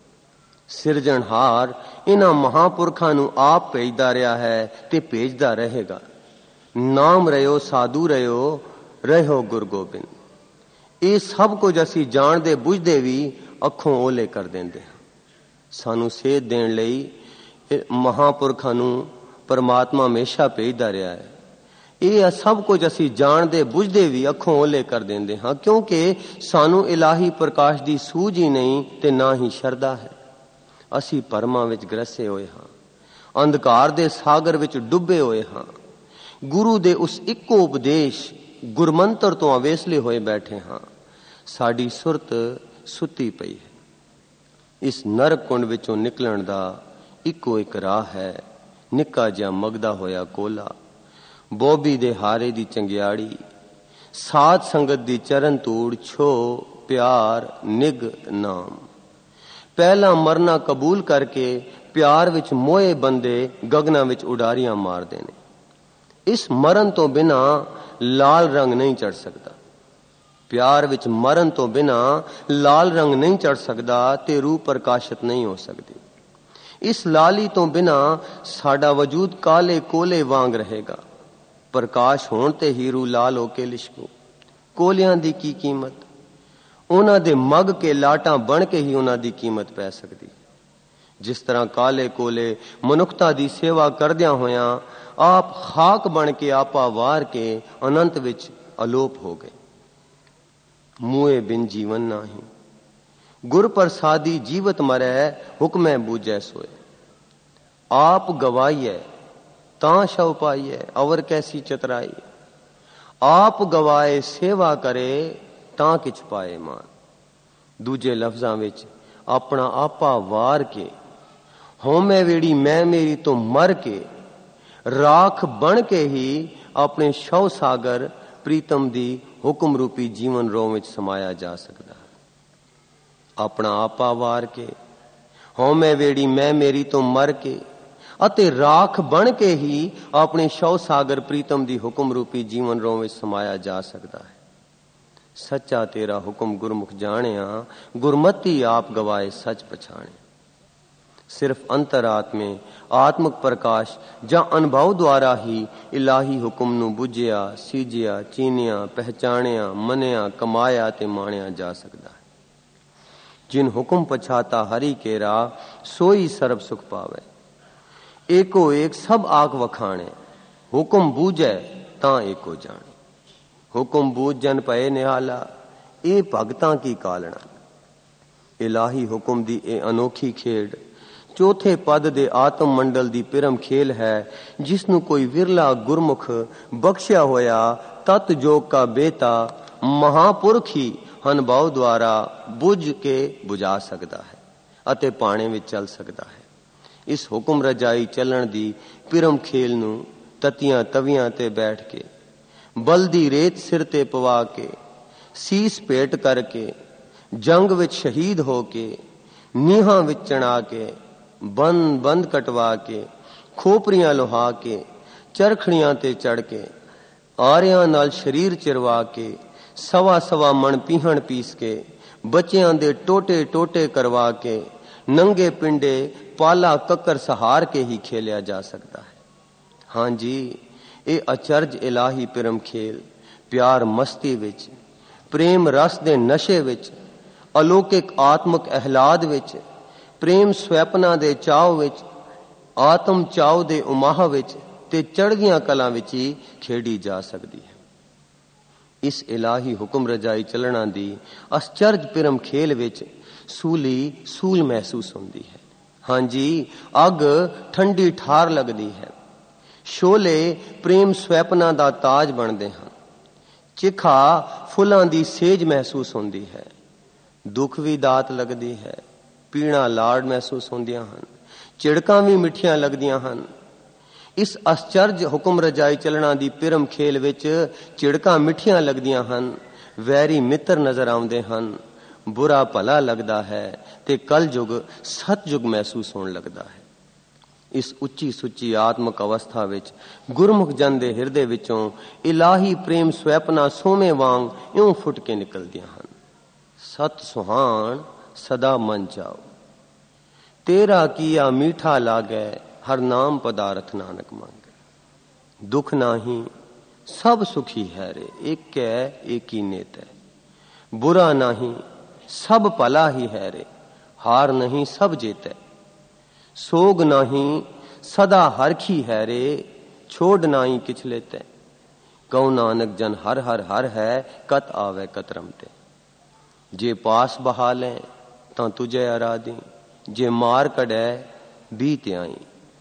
ਸਿਰਜਣਹਾਰ ਇਹਨਾਂ ਮਹਾਂਪੁਰਖਾਂ ਨੂੰ ਆਪ ਭੇਜਦਾ ਰਿਹਾ ਹੈ ਤੇ ਭੇਜਦਾ ਰਹੇਗਾ। ਨਾਮ ਰਿਓ ਸਾਧੂ ਰਿਓ, ਰਹਿਓ ਗੁਰੂ ਗੋਬਿੰਦ। ਇਹ ਸਭ ਕੁਝ ਅਸੀਂ ਜਾਣਦੇ ਬੁੱਝਦੇ ਵੀ ਅੱਖੋਂ ਓਲੇ ਕਰ ਦਿੰਦੇ ਹਾਂ। ਸਾਨੂੰ ਸੇਧ ਦੇਣ ਲਈ ਮਹਾਂਪੁਰਖਾਂ ਨੂੰ ਪਰਮਾਤਮਾ ਹਮੇਸ਼ਾ ਭੇਜਦਾ ਰਿਹਾ ਹੈ। ਇਹ ਸਭ ਕੁਝ ਅਸੀਂ ਜਾਣਦੇ ਬੁੱਝਦੇ ਵੀ ਅੱਖੋਂ ਓਲੇ ਕਰ ਦਿੰਦੇ ਹਾਂ, ਕਿਉਂਕਿ ਸਾਨੂੰ ਇਲਾਹੀ ਪ੍ਰਕਾਸ਼ ਦੀ ਸੂਝ ਹੀ ਨਹੀਂ ਤੇ ਨਾ ਹੀ ਸ਼ਰਧਾ ਹੈ। ਅਸੀਂ ਭਰਮਾਂ ਵਿੱਚ ਗ੍ਰਸੇ ਹੋਏ ਹਾਂ, ਅੰਧਕਾਰ ਦੇ ਸਾਗਰ ਵਿੱਚ ਡੁੱਬੇ ਹੋਏ ਹਾਂ। ਗੁਰੂ ਦੇ ਉਸ ਇੱਕੋ ਉਪਦੇਸ਼ ਗੁਰਮੰਤਰ ਤੋਂ ਅਵੇਸਲੇ ਹੋਏ ਬੈਠੇ ਹਾਂ। ਸਾਡੀ ਸੁਰਤ ਸੁੱਤੀ ਪਈ ਹੈ। ਇਸ ਨਰਕ ਕੁੰਡ ਵਿੱਚੋਂ ਨਿਕਲਣ ਦਾ ਇੱਕੋ ਇੱਕ ਰਾਹ ਹੈ, ਨਿੱਕਾ ਜਿਹਾ ਮਗਦਾ ਹੋਇਆ ਕੋਲਾ, ਬੋਬੀ ਦੇ ਹਾਰੇ ਦੀ ਚੰਗਿਆੜੀ, ਸਾਧ ਸੰਗਤ ਦੀ ਚਰਨ ਧੂੜ, ਛੋ ਪਿਆਰ ਨਿਗ ਨਾਮ। ਪਹਿਲਾ ਮਰਨਾ ਕਬੂਲ ਕਰਕੇ ਪਿਆਰ ਵਿੱਚ ਮੋਏ ਬੰਦੇ ਗਗਨਾਂ ਵਿੱਚ ਉਡਾਰੀਆਂ ਮਾਰਦੇ ਨੇ। ਇਸ ਮਰਨ ਤੋਂ ਬਿਨਾ ਲਾਲ ਰੰਗ ਨਹੀਂ ਚੜ ਸਕਦਾ। ਪਿਆਰ ਵਿੱਚ ਮਰਨ ਤੋਂ ਬਿਨਾ ਲਾਲ ਰੰਗ ਨਹੀਂ ਚੜ ਸਕਦਾ ਤੇ ਰੂਹ ਪ੍ਰਕਾਸ਼ਿਤ ਨਹੀਂ ਹੋ ਸਕਦੀ। ਇਸ ਲਾਲੀ ਤੋਂ ਬਿਨਾ ਸਾਡਾ ਵਜੂਦ ਕਾਲੇ ਕੋਲੇ ਵਾਂਗ ਰਹੇਗਾ। ਪ੍ਰਕਾਸ਼ ਹੋਣ ਤੇ ਹੀ ਰੂਹ ਲਾਲ ਹੋ ਕੇ ਲਿਸ਼ਕੂ। ਕੋਲਿਆਂ ਦੀ ਕੀ ਕੀਮਤ? ਉਹਨਾਂ ਦੇ ਮੱਗ ਕੇ ਲਾਟਾਂ ਬਣ ਕੇ ਹੀ ਉਹਨਾਂ ਦੀ ਕੀਮਤ ਪੈ ਸਕਦੀ। ਜਿਸ ਤਰ੍ਹਾਂ ਕਾਲੇ ਕੋਲੇ ਮਨੁੱਖਤਾ ਦੀ ਸੇਵਾ ਕਰਦਿਆਂ ਹੋਇਆਂ ਆਪ ਖਾਕ ਬਣ ਕੇ ਆਪਾ ਵਾਰ ਕੇ ਅਨੰਤ ਵਿੱਚ ਅਲੋਪ ਹੋ ਗਏ। ਮੂਏ ਬਿਨ ਜੀਵਨ ਨਾਹੀ, ਗੁਰ ਪ੍ਰਸਾਦੀ ਜੀਵਤ ਮਰੈ, ਹੁਕਮੈ ਬੂਝੈ ਸੋਏ। ਆਪ ਗਵਾਈਐ ਤਾਂ ਸ਼ਉ ਪਾਈਐ, ਅਵਰ ਕੈਸੀ ਚਤਰਾਈ। ਆਪ ਗਵਾਏ ਸੇਵਾ ਕਰੇ ਤਾਂ ਕਿਛ ਪਾਏ ਮਾਨ। ਦੂਜੇ ਲਫ਼ਜ਼ਾਂ ਵਿੱਚ ਆਪਣਾ ਆਪਾ ਵਾਰ ਕੇ, ਹਉਮੈ ਵੇੜੀ ਮੈਂ ਮੇਰੀ ਤੋਂ ਮਰ ਕੇ, ਰਾਖ ਬਣ ਕੇ ਹੀ ਆਪਣੇ ਸ਼ਉ ਸਾਗਰ ਪ੍ਰੀਤਮ ਦੀ ਹੁਕਮ ਰੂਪੀ ਜੀਵਨ ਰੋਹ ਵਿੱਚ ਸਮਾਇਆ ਜਾ ਸਕਦਾ ਹੈ। ਆਪਣਾ ਆਪਾ ਵਾਰ ਕੇ, ਹਉਮੈ ਵੇੜੀ ਮੈਂ ਮੇਰੀ ਤੋਂ ਮਰ ਕੇ ਅਤੇ ਰਾਖ ਬਣ ਕੇ ਹੀ ਆਪਣੇ ਸ਼ਉ ਸਾਗਰ ਪ੍ਰੀਤਮ ਦੀ ਹੁਕਮ ਰੂਪੀ ਜੀਵਨ ਰੋਹ ਵਿੱਚ ਸਮਾਇਆ ਜਾ ਸਕਦਾ ਹੈ। ਸੱਚਾ ਤੇਰਾ ਹੁਕਮ ਗੁਰਮੁਖ ਜਾਣਿਆ, ਗੁਰਮਤੀ ਆਪ ਗਵਾਏ ਸੱਚ ਪਛਾਣੇ। ਸਿਰਫ ਅੰਤਰਾਤਮੇ ਆਤਮਕ ਪ੍ਰਕਾਸ਼ ਜਾਂ ਅਨੁਭਵ ਦੁਆਰਾ ਹੀ ਇਲਾਹੀ ਹੁਕਮ ਨੂੰ ਬੁੱਝਿਆ, ਸੀਜਿਆ, ਚੀਨਿਆ, ਪਹਿਚਾਣਿਆ, ਮੰਨਿਆ, ਕਮਾਇਆ ਤੇ ਮਾਣਿਆ ਜਾ ਸਕਦਾ ਹੈ। ਜਿਨ ਹੁਕਮ ਪਛਾਤਾ ਹਰੀ ਕੇਰਾ, ਸੋਈ ਸਰਬ ਸੁਖ ਪਾਵੇ। ਏਕੋ ਏਕ ਸਭ ਆਖ ਵਖਾਣੇ, ਹੁਕਮ ਬੂਝੈ ਤਾਂ ਏਕੋ ਜਾਣੇ। ਹੁਕਮ ਬੂਝ ਜਨ ਪਏ ਨਿਹਾਲਾ, ਇਹ ਭਗਤਾਂ ਕੀ ਕਾਲਣਾ। ਇਲਾਹੀ ਹੁਕਮ ਦੀ ਇਹ ਅਨੋਖੀ ਖੇਡ ਚੌਥੇ ਪਦ ਦੇ ਆਤਮ ਮੰਡਲ ਦੀ ਪਿਰਮ ਖੇਲ ਹੈ, ਜਿਸ ਨੂੰ ਕੋਈ ਵਿਰਲਾ ਗੁਰਮੁਖ ਬਖਸ਼ਿਆ ਹੋਇਆ ਤਤ ਜੋਗ ਕਾ ਬੇਤਾ ਮਹਾਪੁਰਖ ਹੀ ਅਨੁਭਵ ਦੁਆਰਾ ਬੁੱਝ ਕੇ ਬੁਝਾ ਸਕਦਾ ਹੈ ਅਤੇ ਪਾਣੇ ਵਿੱਚ ਚੱਲ ਸਕਦਾ ਹੈ। ਇਸ ਹੁਕਮ ਰਜਾਈ ਚੱਲਣ ਦੀ ਪਿਰਮ ਖੇਲ ਨੂੰ ਤਤੀਆਂ ਤਵੀਆਂ ਤੇ ਬੈਠ ਕੇ, ਬਲਦੀ ਰੇਤ ਸਿਰ ਤੇ ਪਵਾ ਕੇ, ਸੀਸ ਭੇਟ ਕਰਕੇ, ਜੰਗ ਵਿੱਚ ਸ਼ਹੀਦ ਹੋ ਕੇ, ਨੀਹਾਂ ਵਿੱਚ ਚਣਾ ਕੇ, ਬੰਦ ਕਟਵਾ ਕੇ, ਖੋਪਰੀਆਂ ਲੋਹਾ ਕੇ, ਚਰਖੜੀਆਂ ਤੇ ਚੜ ਕੇ, ਆਰਿਆਂ ਨਾਲ ਸਰੀਰ ਚਿਰਵਾ ਕੇ, ਸਵਾ ਮਣ ਪੀਹਣ ਪੀਸ ਕੇ, ਬੱਚਿਆਂ ਦੇ ਟੋਟੇ ਟੋਟੇ ਕਰਵਾ ਕੇ, ਨੰਗੇ ਪਿੰਡੇ ਪਾਲਾ ਕੱਕਰ ਸਹਾਰ ਕੇ ਹੀ ਖੇਲਿਆ ਜਾ ਸਕਦਾ ਹੈ। ਹਾਂਜੀ, ਇਹ ਅਚਰਜ ਇਲਾਹੀ ਪਿਰਮ ਖੇਲ ਪਿਆਰ ਮਸਤੀ ਵਿੱਚ, ਪ੍ਰੇਮ ਰਸ ਦੇ ਨਸ਼ੇ ਵਿੱਚ, ਅਲੌਕਿਕ ਆਤਮਕ ਅਹਿਲਾਦ ਵਿੱਚ, ਪ੍ਰੇਮ ਸਵੈਪਨਾ ਦੇ ਚਾਉ ਵਿੱਚ, ਆਤਮ ਚਾਉ ਦੇ ਉਮਾਹ ਵਿੱਚ ਤੇ ਚੜ੍ਹਦੀਆਂ ਕਲਾਂ ਵਿੱਚ ਹੀ ਖੇਡੀ ਜਾ ਸਕਦੀ ਹੈ। ਇਸ ਇਲਾਹੀ ਹੁਕਮ ਰਜਾਈ ਚੱਲਣਾ ਦੀ ਅਸਚਰਜ ਪਿਰਮ ਖੇਲ ਵਿੱਚ ਸੂਲ ਮਹਿਸੂਸ ਹੁੰਦੀ ਹੈ। ਹਾਂਜੀ, ਅੱਗ ਠੰਡੀ ਠਾਰ ਲੱਗਦੀ ਹੈ। ਸ਼ੋਲੇ ਪ੍ਰੇਮ ਸਵੈਪਨਾ ਦਾ ਤਾਜ ਬਣਦੇ ਹਨ। ਚਿਖਾ ਫੁੱਲਾਂ ਦੀ ਸੇਜ ਮਹਿਸੂਸ ਹੁੰਦੀ ਹੈ। ਦੁੱਖ ਵੀ ਦਾਤ ਲੱਗਦੀ ਹੈ। ਪੀਣਾ ਲਾੜ ਮਹਿਸੂਸ ਹੁੰਦੀਆਂ ਹਨ। ਝਿੜਕਾਂ ਵੀ ਮਿੱਠੀਆਂ ਲੱਗਦੀਆਂ ਹਨ। ਇਸ ਅਸਚਰਜ ਹੁਕਮ ਰਜਾਈ ਚੱਲਣਾ ਦੀ ਪਿਰਮ ਖੇਲ ਵਿੱਚ ਝਿੜਕਾਂ ਮਿੱਠੀਆਂ ਲੱਗਦੀਆਂ ਹਨ। ਵੈਰੀ ਮਿੱਤਰ ਨਜ਼ਰ ਆਉਂਦੇ ਹਨ। ਬੁਰਾ ਭਲਾ ਲੱਗਦਾ ਹੈ ਤੇ ਕਲਯੁਗ ਸਤਯੁਗ ਮਹਿਸੂਸ ਹੋਣ ਲੱਗਦਾ ਹੈ। ਇਸ ਉੱਚੀ ਸੁੱਚੀ ਆਤਮਕ ਅਵਸਥਾ ਵਿੱਚ ਗੁਰਮੁਖ ਜਨ ਦੇ ਹਿਰਦੇ ਵਿੱਚੋਂ ਇਲਾਹੀ ਪ੍ਰੇਮ ਸਵੈਪਨਾ ਸੋਮੇ ਵਾਂਗ ਇਉਂ ਫੁੱਟ ਕੇ ਨਿਕਲਦੀਆਂ ਹਨ। ਸਤ ਸੁਹਾਣ ਸਦਾ ਮਨ ਚਾਓ, ਤੇਰਾ ਕੀਆ ਮੀਠਾ ਲਾਗੈ, ਹਰ ਨਾਮ ਪਦਾਰਥ ਨਾਨਕ ਮੰਗੈ। ਦੁਖ ਨਾਹੀ ਸਭ ਸੁਖੀ ਹੈ ਰੇ, ਏਕੈ ਏਕੀ ਨੇਤੈ। बुरा नहीं सब भला ही है रे, हार नहीं सब जेतै। सोग नहीं सदा हरखी है रे, छोड़ नाई किछ लेते। कहो नानक जन हर हर हर है, कत आवे कत रमते। जे पास बहा लें तां तुझे आराधी, जे मार कढै बीत आई।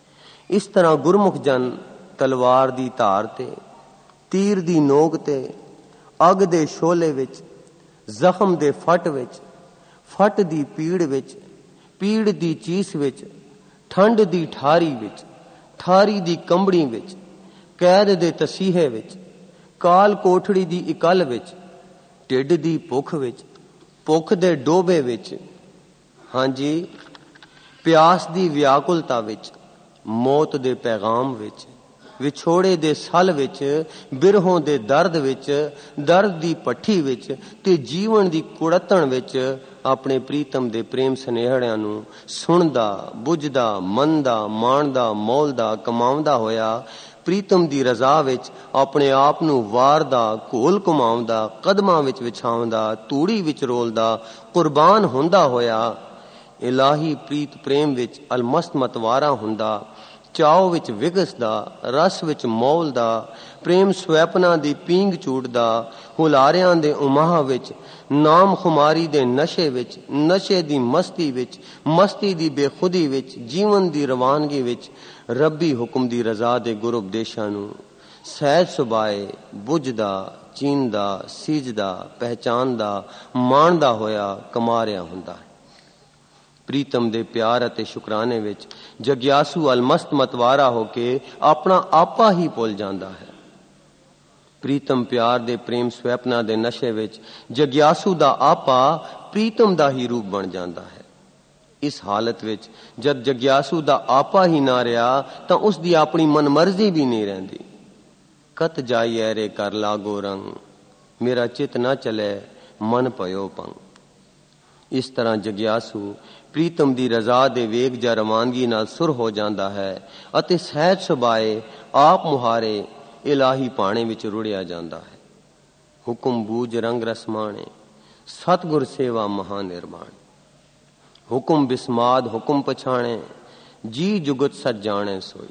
इस तरह गुरमुख जन तलवार दी धार ते, तीर दी नोक ते, अग दे शोले विच, जख्म दे फट विच, फट दी पीड़ विच, पीड़ दी चीस विच, ठंड दी ठारी विच, ठारी दी कंबड़ी विच, कैद दे तसीहे विच, काल कोठड़ी दी इकल विच, ढिड दी भुख विच, भुख दे डोबे विच, हां जी प्यास दी व्याकुलता विच, मौत दे पैगाम विच, विछोड़े दे सल विच, बिरहों दे दर्द विच, दर्द दी पट्ठी विच ते जीवन दी कुड़तण विच अपने प्रीतम दे प्रेम सनेहड़िਆਂ ਨੂੰ ਸੁਣਦਾ ਬੁੱਝਦਾ ਮੰਨਦਾ ਮਾਣਦਾ ਮੌਲਦਾ ਕਮਾਉਂਦਾ ਹੋਇਆ ਪ੍ਰੀਤਮ ਦੀ ਰਜ਼ਾ ਵਿੱਚ ਆਪਣੇ ਆਪ ਨੂੰ ਵਾਰਦਾ ਘੋਲ ਘੁਮਾਉਂਦਾ ਕਦਮਾਂ ਵਿੱਚ ਵਿਛਾਉਂਦਾ ਤੂੜੀ ਵਿੱਚ ਰੋਲਦਾ ਕੁਰਬਾਨ ਹੁੰਦਾ ਹੋਇਆ ਇਲਾਹੀ ਪ੍ਰੀਤ ਪ੍ਰੇਮ ਵਿੱਚ ਅਲਮਸਤ ਮਤਵਾਰਾ ਹੁੰਦਾ ਚਾਉ ਵਿੱਚ ਵਿਗਸਦਾ ਰਸ ਵਿੱਚ ਮੌਲਦਾ ਪ੍ਰੇਮ ਸਵੈਪਨਾ ਦੀ ਪੀਂਗ ਝੂਟਦਾ ਹੁਲਾਰਿਆਂ ਦੇ ਉਮਾਹ ਵਿੱਚ ਨਾਮ ਖੁਮਾਰੀ ਦੇ ਨਸ਼ੇ ਵਿੱਚ ਨਸ਼ੇ ਦੀ ਮਸਤੀ ਵਿੱਚ ਮਸਤੀ ਦੀ ਬੇਖੁਦੀ ਵਿੱਚ ਜੀਵਨ ਦੀ ਰਵਾਨਗੀ ਵਿੱਚ ਰੱਬੀ ਹੁਕਮ ਦੀ ਰਜ਼ਾ ਦੇ ਗੁਰ ਉਪਦੇਸ਼ਾਂ ਨੂੰ ਸਹਿਜ ਸੁਭਾਏ ਬੁੱਝਦਾ ਚੀਨਦਾ ਸੀਜਦਾ ਪਹਿਚਾਨਦਾ ਮਾਣਦਾ ਹੋਇਆ ਕਮਾ ਰਿਹਾ ਹੁੰਦਾ ਹੈ। ਪ੍ਰੀਤਮ ਦੇ ਪਿਆਰ ਅਤੇ ਸ਼ੁਕਰਾਨੇ ਵਿੱਚ ਜਗਿਆਸੂ ਅਲਮਸਤ ਮਤਵਾਰਾ ਹੋ ਕੇ ਆਪਣਾ ਆਪਾ ਹੀ ਭੁੱਲ ਜਾਂਦਾ ਹੈ। ਪ੍ਰੀਤਮ ਪਿਆਰ ਦੇ ਪ੍ਰੇਮ ਸਵੈਪਨਾ ਦੇ ਨਸ਼ੇ ਵਿੱਚ ਜਗਿਆਸੂ ਦਾ ਆਪਾ ਪ੍ਰੀਤਮ ਦਾ ਹੀ ਰੂਪ ਬਣ ਜਾਂਦਾ ਹੈ। ਇਸ ਹਾਲਤ ਵਿੱਚ ਜਦ ਜਗਿਆਸੂ ਦਾ ਆਪਾ ਹੀ ਨਾ ਰਿਹਾ ਤਾਂ ਉਸ ਦੀ ਆਪਣੀ ਮਨਮਰਜ਼ੀ ਵੀ ਨਹੀਂ ਰਹਿੰਦੀ। ਕਤ ਜਾਈਐ ਰੇ ਕਰ ਲਾਗੋ ਰੰਗ, ਮੇਰਾ ਚਿਤ ਨਾ ਚਲੇ ਮਨ ਭਇਓ ਭੰਗ। ਇਸ ਤਰ੍ਹਾਂ ਜਗਿਆਸੂ ਪ੍ਰੀਤਮ ਦੀ ਰਜ਼ਾ ਦੇ ਵੇਗ ਜਾਂ ਰਵਾਨਗੀ ਨਾਲ ਸੁਰ ਹੋ ਜਾਂਦਾ ਹੈ ਅਤੇ ਸਹਿਜ ਸੁਭਾਏ ਆਪ ਮੁਹਾਰੇ ਇਲਾਹੀ ਪਾਣੇ ਵਿੱਚ ਰੁੜਿਆ ਜਾਂਦਾ ਹੈ। ਹੁਕਮ ਬੂਝ ਰੰਗ ਰਸਮਾਣੇ, ਸਤਿਗੁਰ ਸੇਵਾ ਮਹਾ ਨਿਰਮਾਣ। ਹੁਕਮ ਬਿਸਮਾਦ ਹੁਕਮ ਪਛਾਣੇ, ਜੀ ਜੁਗਤ ਸਚ ਜਾਣੇ ਸੋਈ।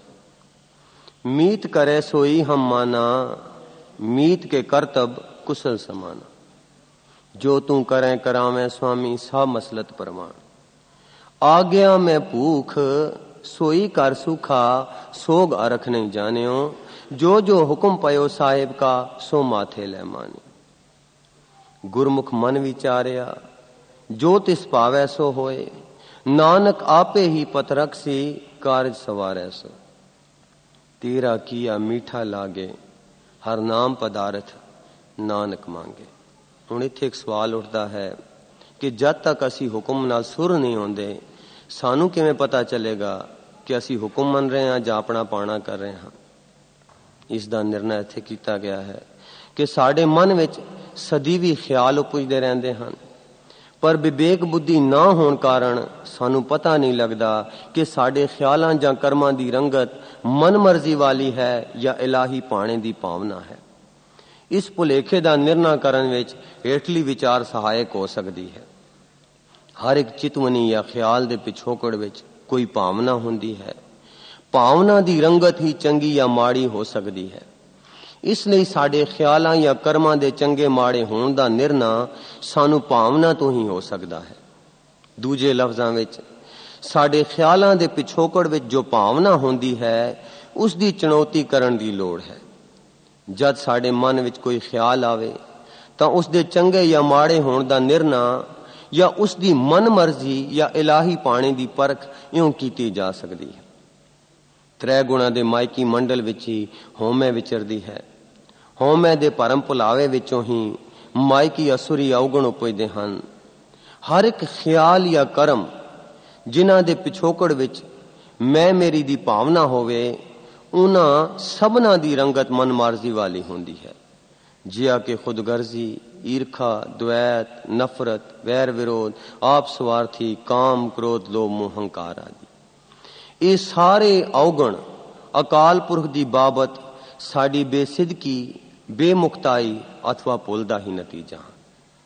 मीत करे सोई हम माना, मीत के करतब कुशल समाना। जो तू करें करावें स्वामी सा मसलत परमाण। आज्ञा में भूख सोई कर सूखा, सोग अरख नहीं जानियो। जो जो हुक्म पयो साहिब का सो माथे ले मानी। गुरमुख मन विचारिया जो तिस पावै सो होए। नानक आपे ही पथ रखसी कारज सवारै सो। तेरा किया मीठा लागे हर नाम पदार्थ नानक मांगे। ਹੁਣ ਇੱਥੇ ਇੱਕ ਸਵਾਲ ਉੱਠਦਾ ਹੈ ਕਿ ਜਦ ਤੱਕ ਅਸੀਂ ਹੁਕਮ ਨਾਲ ਸੁਰ ਨਹੀਂ ਹੁੰਦੇ ਸਾਨੂੰ ਕਿਵੇਂ ਪਤਾ ਚੱਲੇਗਾ ਕਿ ਅਸੀਂ ਹੁਕਮ ਮੰਨ ਰਹੇ ਹਾਂ ਜਾਂ ਆਪਣਾ ਪਾਣਾ ਕਰ ਰਹੇ ਹਾਂ। ਇਸ ਦਾ ਨਿਰਣਾ ਇੱਥੇ ਕੀਤਾ ਗਿਆ ਹੈ ਕਿ ਸਾਡੇ ਮਨ ਵਿੱਚ ਸਦੀਵੀ ਖਿਆਲ ਉਪਜਦੇ ਰਹਿੰਦੇ ਹਨ, ਪਰ ਵਿਵੇਕ ਬੁੱਧੀ ਨਾ ਹੋਣ ਕਾਰਨ ਸਾਨੂੰ ਪਤਾ ਨਹੀਂ ਲੱਗਦਾ ਕਿ ਸਾਡੇ ਖਿਆਲਾਂ ਜਾਂ ਕਰਮਾਂ ਦੀ ਰੰਗਤ ਮਨਮਰਜ਼ੀ ਵਾਲੀ ਹੈ ਜਾਂ ਇਲਾਹੀ ਪਾਣੇ ਦੀ ਭਾਵਨਾ ਹੈ। ਇਸ ਭੁਲੇਖੇ ਦਾ ਨਿਰਣਾ ਕਰਨ ਵਿੱਚ ਹੇਠਲੀ ਵਿਚਾਰ ਸਹਾਇਕ ਹੋ ਸਕਦੀ ਹੈ। ਹਰ ਇੱਕ ਚਿਤਵਨੀ ਜਾਂ ਖਿਆਲ ਦੇ ਪਿਛੋਕੜ ਵਿੱਚ ਕੋਈ ਭਾਵਨਾ ਹੁੰਦੀ ਹੈ। ਭਾਵਨਾ ਦੀ ਰੰਗਤ ਹੀ ਚੰਗੀ ਜਾਂ ਮਾੜੀ ਹੋ ਸਕਦੀ ਹੈ। ਇਸ ਲਈ ਸਾਡੇ ਖਿਆਲਾਂ ਜਾਂ ਕਰਮਾਂ ਦੇ ਚੰਗੇ ਮਾੜੇ ਹੋਣ ਦਾ ਨਿਰਣਾ ਸਾਨੂੰ ਭਾਵਨਾ ਤੋਂ ਹੀ ਹੋ ਸਕਦਾ ਹੈ। ਦੂਜੇ ਲਫ਼ਜ਼ਾਂ ਵਿੱਚ ਸਾਡੇ ਖਿਆਲਾਂ ਦੇ ਪਿਛੋਕੜ ਵਿੱਚ ਜੋ ਭਾਵਨਾ ਹੁੰਦੀ ਹੈ ਉਸ ਦੀ ਚੁਣੌਤੀ ਕਰਨ ਦੀ ਲੋੜ ਹੈ। ਜਦ ਸਾਡੇ ਮਨ ਵਿੱਚ ਕੋਈ ਖਿਆਲ ਆਵੇ ਤਾਂ ਉਸ ਦੇ ਚੰਗੇ ਜਾਂ ਮਾੜੇ ਹੋਣ ਦਾ ਨਿਰਣਾ ਜਾਂ ਉਸ ਦੀ ਮਨਮਰਜ਼ੀ ਜਾਂ ਇਲਾਹੀ ਪਾਣੇ ਦੀ ਪਰਖ ਇਉਂ ਕੀਤੀ ਜਾ ਸਕਦੀ ਹੈ। ਤ੍ਰੈ ਗੁਣਾਂ ਦੇ ਮਾਇਕੀ ਮੰਡਲ ਵਿੱਚ ਹੀ ਹਉਮੈ ਵਿਚਰਦੀ ਹੈ। ਹਉਮੈ ਦੇ ਭਰਮ ਭੁਲਾਵੇ ਵਿੱਚੋਂ ਹੀ ਮਾਇਕੀ ਅਸੁਰੀ ਔਗਣ ਉਪਜਦੇ ਹਨ। ਹਰ ਇੱਕ ਖਿਆਲ ਜਾਂ ਕਰਮ ਜਿਨ੍ਹਾਂ ਦੇ ਪਿਛੋਕੜ ਵਿੱਚ ਮੈਂ ਮੇਰੀ ਦੀ ਭਾਵਨਾ ਹੋਵੇ ਉਹਨਾਂ ਸਭਨਾਂ ਦੀ ਰੰਗਤ ਮਨਮਰਜ਼ੀ ਵਾਲੀ ਹੁੰਦੀ ਹੈ, ਜਿਹਾ ਕਿ ਖੁਦਗਰਜ਼ੀ, ਈਰਖਾ, ਦੁਐਤ, ਨਫ਼ਰਤ, ਵੈਰ ਵਿਰੋਧ, ਆਪ ਸਵਾਰਥੀ, ਕਾਮ, ਕ੍ਰੋਧ, ਲੋਭ, ਮੋਹ, ਹੰਕਾਰ ਆਦਿ। ਇਹ ਸਾਰੇ ਔਗਣ ਅਕਾਲ ਪੁਰਖ ਦੀ ਬਾਬਤ ਸਾਡੀ ਬੇਸਿਦਕੀ, ਬੇਮੁਖਤਾਈ ਅਥਵਾ ਭੁੱਲ ਦਾ ਹੀ ਨਤੀਜਾ ਹਨ।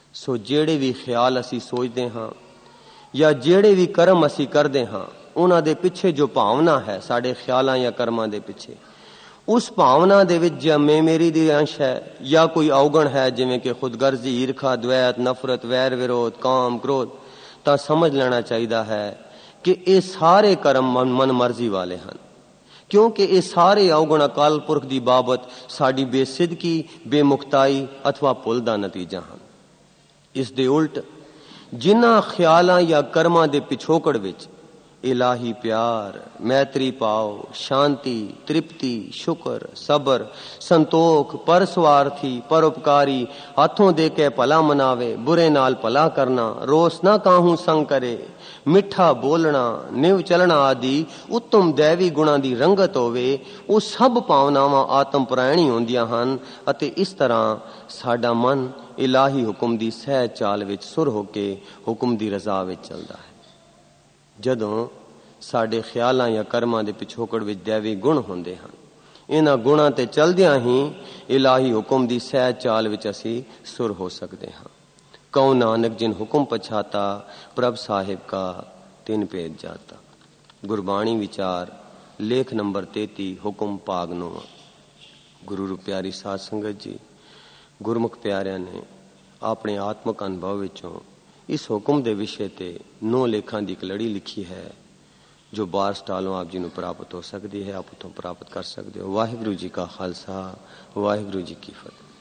ਸੋ ਜਿਹੜੇ ਵੀ ਖਿਆਲ ਅਸੀਂ ਸੋਚਦੇ ਹਾਂ ਜਾਂ ਜਿਹੜੇ ਵੀ ਕਰਮ ਅਸੀਂ ਕਰਦੇ ਹਾਂ, ਉਹਨਾਂ ਦੇ ਪਿੱਛੇ ਜੋ ਭਾਵਨਾ ਹੈ, ਸਾਡੇ ਖਿਆਲਾਂ ਜਾਂ ਕਰਮਾਂ ਦੇ ਪਿੱਛੇ, ਉਸ ਭਾਵਨਾ ਦੇ ਵਿੱਚ ਜਾਂ ਮੈਂ ਮੇਰੀ ਦੀ ਅੰਸ਼ ਹੈ ਜਾਂ ਕੋਈ ਔਗਣ ਹੈ, ਜਿਵੇਂ ਕਿ ਖੁਦਗਰਜ਼ੀ, ਈਰਖਾ, ਦਵੈਤ, ਨਫ਼ਰਤ, ਵੈਰ ਵਿਰੋਧ, ਕਾਮ, ਕ੍ਰੋਧ, ਤਾਂ ਸਮਝ ਲੈਣਾ ਚਾਹੀਦਾ ਹੈ ਕਿ ਇਹ ਸਾਰੇ ਕਰਮ ਮਨ ਮਰਜ਼ੀ ਵਾਲੇ ਹਨ, ਕਿਉਂਕਿ ਇਹ ਸਾਰੇ ਔਗਣ ਅਕਾਲ ਪੁਰਖ ਦੀ ਬਾਬਤ ਸਾਡੀ ਬੇਸਿਦਕੀ, ਬੇਮੁਖਤਾਈ ਅਥਵਾ ਭੁੱਲ ਦਾ ਨਤੀਜਾ ਹਨ। ਇਸ ਦੇ ਉਲਟ ਜਿਨ੍ਹਾਂ ਖਿਆਲਾਂ ਜਾਂ ਕਰਮਾਂ ਦੇ ਪਿਛੋਕੜ ਵਿੱਚ ਇਲਾਹੀ ਪਿਆਰ, ਮੈਤਰੀ ਭਾਵ, ਸ਼ਾਂਤੀ, ਤ੍ਰਿਪਤੀ, ਸ਼ੁਕਰ, ਸਬਰ, ਸੰਤੋਖ, ਪਰਸਵਾਰਥੀ, ਪਰਉਪਕਾਰੀ, ਹੱਥੋਂ ਦੇ ਕੇ ਭਲਾ ਮਨਾਵੇ, ਬੁਰੇ ਨਾਲ ਭਲਾ ਕਰਨਾ, ਰੋਸ ਨਾ ਕਾਹੂ ਸੰਗ ਕਰੇ, ਮਿੱਠਾ ਬੋਲਣਾ, ਨਿਵ ਚਲਣਾ ਆਦਿ ਉੱਤਮ ਦੈਵੀ ਗੁਣਾਂ ਦੀ ਰੰਗਤ ਹੋਵੇ, ਉਹ ਸਭ ਭਾਵਨਾਵਾਂ ਆਤਮ ਪਰਾਇਣੀ ਹੁੰਦੀਆਂ ਹਨ ਅਤੇ ਇਸ ਤਰ੍ਹਾਂ ਸਾਡਾ ਮਨ ਇਲਾਹੀ ਹੁਕਮ ਦੀ ਸਹਿਜ ਚਾਲ ਵਿੱਚ ਸੁਰ ਹੋ ਕੇ ਹੁਕਮ ਦੀ ਰਜ਼ਾ ਵਿੱਚ ਚੱਲਦਾ ਹੈ। ਜਦੋਂ ਸਾਡੇ ਖਿਆਲਾਂ ਜਾਂ ਕਰਮਾਂ ਦੇ ਪਿਛੋਕੜ ਵਿੱਚ ਦੈਵੀ ਗੁਣ ਹੁੰਦੇ ਹਨ, ਇਹਨਾਂ ਗੁਣਾਂ ਤੇ ਚਲਦਿਆਂ ਹੀ ਇਲਾਹੀ ਹੁਕਮ ਦੀ ਸਹਿਜ ਚਾਲ ਵਿੱਚ ਅਸੀਂ ਸੁਰ ਹੋ ਸਕਦੇ ਹਾਂ। ਕਉ ਨਾਨਕ ਜਿਨ ਹੁਕਮ ਪਛਾਤਾ, ਪ੍ਰਭ ਸਾਹਿਬ ਕਾ ਤਿਨ ਭੇਦ ਜਾਤਾ। ਗੁਰਬਾਣੀ ਵਿਚਾਰ ਲੇਖ ਨੰਬਰ 33, ਹੁਕਮ ਭਾਗ 9। ਗੁਰੂ ਰੂ ਪਿਆਰੀ ਸਾਧ ਸੰਗਤ ਜੀ, ਗੁਰਮੁਖ ਪਿਆਰਿਆਂ ਨੇ ਆਪਣੇ ਆਤਮਕ ਅਨੁਭਵ ਵਿੱਚੋਂ ਇਸ ਹੁਕਮ ਦੇ ਵਿਸ਼ੇ ਤੇ 9 ਲੇਖਾਂ ਦੀ ਇੱਕ ਲੜੀ ਲਿਖੀ ਹੈ, ਜੋ ਬਾਰ ਸਟਾਲੋਂ ਆਪ ਜੀ ਨੂੰ ਪ੍ਰਾਪਤ ਹੋ ਸਕਦੀ ਹੈ। ਆਪ ਉਥੋਂ ਪ੍ਰਾਪਤ ਕਰ ਸਕਦੇ ਹੋ। ਵਾਹਿਗੁਰੂ ਜੀ ਕਾ ਖਾਲਸਾ, ਵਾਹਿਗੁਰੂ ਜੀ ਕੀ ਫਤਿਹ।